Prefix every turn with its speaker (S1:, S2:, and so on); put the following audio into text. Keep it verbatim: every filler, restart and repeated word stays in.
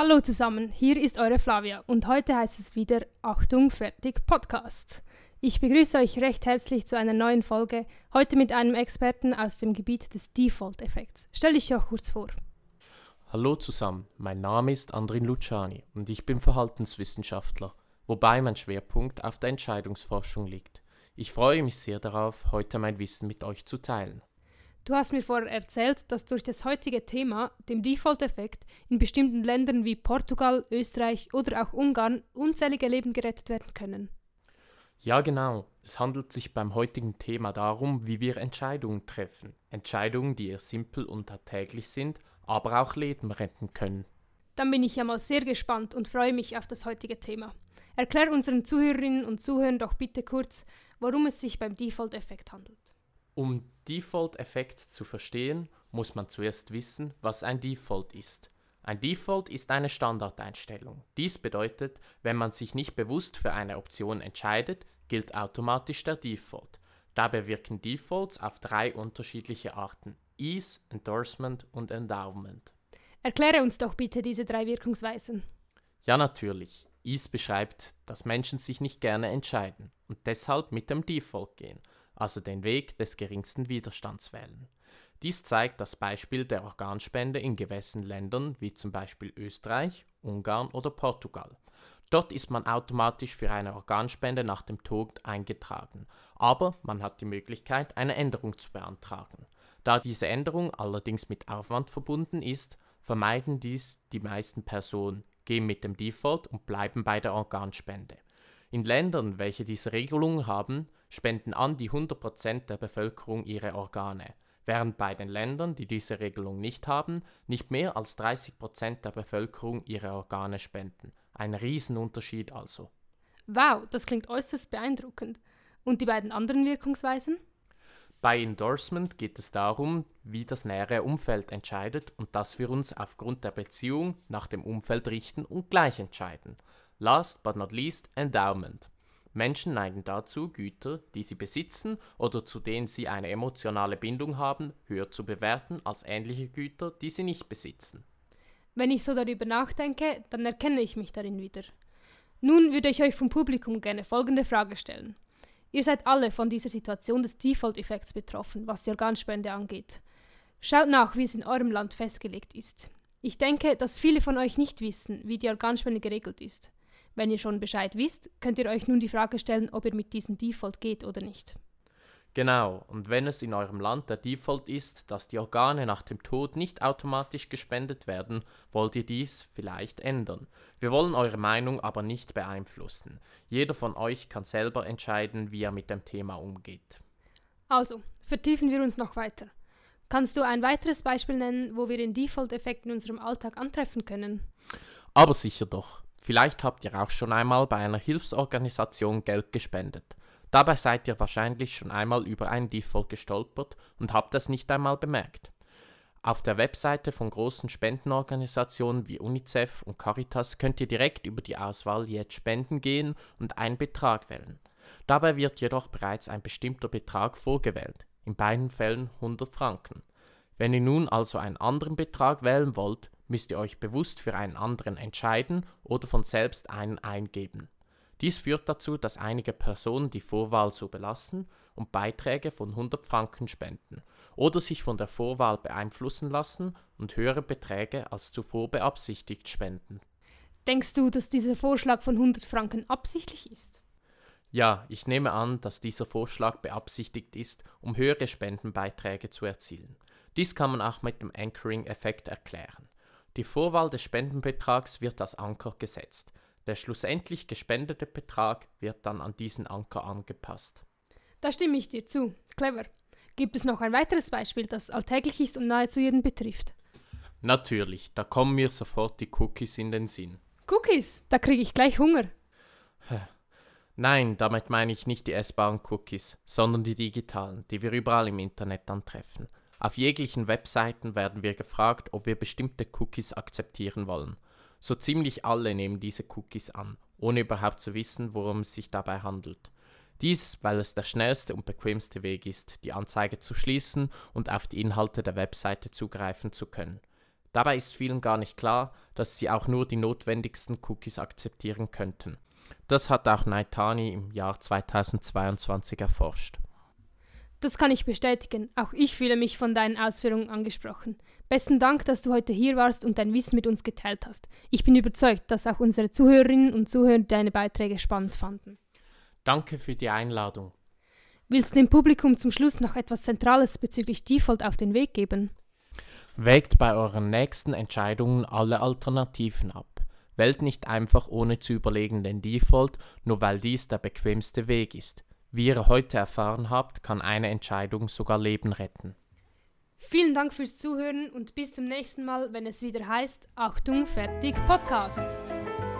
S1: Hallo zusammen, hier ist eure Flavia und heute heißt es wieder Achtung, fertig, Podcast. Ich begrüße euch recht herzlich zu einer neuen Folge, heute mit einem Experten aus dem Gebiet des Default-Effekts. Stell dich doch kurz vor.
S2: Hallo zusammen, mein Name ist Andrin Luciani und ich bin Verhaltenswissenschaftler, wobei mein Schwerpunkt auf der Entscheidungsforschung liegt. Ich freue mich sehr darauf, heute mein Wissen mit euch zu teilen.
S1: Du hast mir vorher erzählt, dass durch das heutige Thema, dem Default-Effekt, in bestimmten Ländern wie Portugal, Österreich oder auch Ungarn unzählige Leben gerettet werden können.
S2: Ja genau, es handelt sich beim heutigen Thema darum, wie wir Entscheidungen treffen. Entscheidungen, die eher simpel und alltäglich sind, aber auch Leben retten können.
S1: Dann bin ich ja mal sehr gespannt und freue mich auf das heutige Thema. Erklär unseren Zuhörerinnen und Zuhörern doch bitte kurz, worum es sich beim Default-Effekt handelt.
S2: Um Default-Effekt zu verstehen, muss man zuerst wissen, was ein Default ist. Ein Default ist eine Standardeinstellung. Dies bedeutet, wenn man sich nicht bewusst für eine Option entscheidet, gilt automatisch der Default. Dabei wirken Defaults auf drei unterschiedliche Arten: Ease, Endorsement und Endowment.
S1: Erkläre uns doch bitte diese drei Wirkungsweisen.
S2: Ja, natürlich. Ease beschreibt, dass Menschen sich nicht gerne entscheiden und deshalb mit dem Default gehen, also den Weg des geringsten Widerstands wählen. Dies zeigt das Beispiel der Organspende in gewissen Ländern wie zum Beispiel Österreich, Ungarn oder Portugal. Dort ist man automatisch für eine Organspende nach dem Tod eingetragen, aber man hat die Möglichkeit, eine Änderung zu beantragen. Da diese Änderung allerdings mit Aufwand verbunden ist, vermeiden dies die meisten Personen, gehen mit dem Default und bleiben bei der Organspende. In Ländern, welche diese Regelung haben, spenden an die hundert Prozent der Bevölkerung ihre Organe, während bei den Ländern, die diese Regelung nicht haben, nicht mehr als dreißig Prozent der Bevölkerung ihre Organe spenden. Ein Riesenunterschied also.
S1: Wow, das klingt äußerst beeindruckend. Und die beiden anderen Wirkungsweisen?
S2: Bei Endorsement geht es darum, wie das nähere Umfeld entscheidet und dass wir uns aufgrund der Beziehung nach dem Umfeld richten und gleich entscheiden. Last but not least, Endowment. Menschen neigen dazu, Güter, die sie besitzen oder zu denen sie eine emotionale Bindung haben, höher zu bewerten als ähnliche Güter, die sie nicht besitzen.
S1: Wenn ich so darüber nachdenke, dann erkenne ich mich darin wieder. Nun würde ich euch vom Publikum gerne folgende Frage stellen. Ihr seid alle von dieser Situation des Default-Effekts betroffen, was die Organspende angeht. Schaut nach, wie es in eurem Land festgelegt ist. Ich denke, dass viele von euch nicht wissen, wie die Organspende geregelt ist. Wenn ihr schon Bescheid wisst, könnt ihr euch nun die Frage stellen, ob ihr mit diesem Default geht oder nicht.
S2: Genau, und wenn es in eurem Land der Default ist, dass die Organe nach dem Tod nicht automatisch gespendet werden, wollt ihr dies vielleicht ändern. Wir wollen eure Meinung aber nicht beeinflussen. Jeder von euch kann selber entscheiden, wie er mit dem Thema umgeht.
S1: Also, vertiefen wir uns noch weiter. Kannst du ein weiteres Beispiel nennen, wo wir den Default-Effekt in unserem Alltag antreffen können?
S2: Aber sicher doch. Vielleicht habt ihr auch schon einmal bei einer Hilfsorganisation Geld gespendet. Dabei seid ihr wahrscheinlich schon einmal über einen Default gestolpert und habt es nicht einmal bemerkt. Auf der Webseite von großen Spendenorganisationen wie UNICEF und Caritas könnt ihr direkt über die Auswahl Jetzt spenden gehen und einen Betrag wählen. Dabei wird jedoch bereits ein bestimmter Betrag vorgewählt, in beiden Fällen hundert Franken. Wenn ihr nun also einen anderen Betrag wählen wollt, müsst ihr euch bewusst für einen anderen entscheiden oder von selbst einen eingeben. Dies führt dazu, dass einige Personen die Vorwahl so belassen und Beiträge von hundert Franken spenden oder sich von der Vorwahl beeinflussen lassen und höhere Beträge als zuvor beabsichtigt spenden.
S1: Denkst du, dass dieser Vorschlag von hundert Franken absichtlich ist?
S2: Ja, ich nehme an, dass dieser Vorschlag beabsichtigt ist, um höhere Spendenbeiträge zu erzielen. Dies kann man auch mit dem Anchoring-Effekt erklären. Die Vorwahl des Spendenbetrags wird als Anker gesetzt. Der schlussendlich gespendete Betrag wird dann an diesen Anker angepasst.
S1: Da stimme ich dir zu. Clever. Gibt es noch ein weiteres Beispiel, das alltäglich ist und nahezu jeden betrifft?
S2: Natürlich, da kommen mir sofort die Cookies in den Sinn.
S1: Cookies? Da kriege ich gleich Hunger.
S2: Nein, damit meine ich nicht die essbaren Cookies, sondern die digitalen, die wir überall im Internet antreffen. Auf jeglichen Webseiten werden wir gefragt, ob wir bestimmte Cookies akzeptieren wollen. So ziemlich alle nehmen diese Cookies an, ohne überhaupt zu wissen, worum es sich dabei handelt. Dies, weil es der schnellste und bequemste Weg ist, die Anzeige zu schließen und auf die Inhalte der Webseite zugreifen zu können. Dabei ist vielen gar nicht klar, dass sie auch nur die notwendigsten Cookies akzeptieren könnten. Das hat auch Naitani im Jahr zweitausendzweiundzwanzig erforscht.
S1: Das kann ich bestätigen. Auch ich fühle mich von deinen Ausführungen angesprochen. Besten Dank, dass du heute hier warst und dein Wissen mit uns geteilt hast. Ich bin überzeugt, dass auch unsere Zuhörerinnen und Zuhörer deine Beiträge spannend fanden.
S2: Danke für die Einladung.
S1: Willst du dem Publikum zum Schluss noch etwas Zentrales bezüglich Default auf den Weg geben?
S2: Wägt bei euren nächsten Entscheidungen alle Alternativen ab. Wählt nicht einfach ohne zu überlegen den Default, nur weil dies der bequemste Weg ist. Wie ihr heute erfahren habt, kann eine Entscheidung sogar Leben retten.
S1: Vielen Dank fürs Zuhören und bis zum nächsten Mal, wenn es wieder heißt Achtung, fertig, Podcast.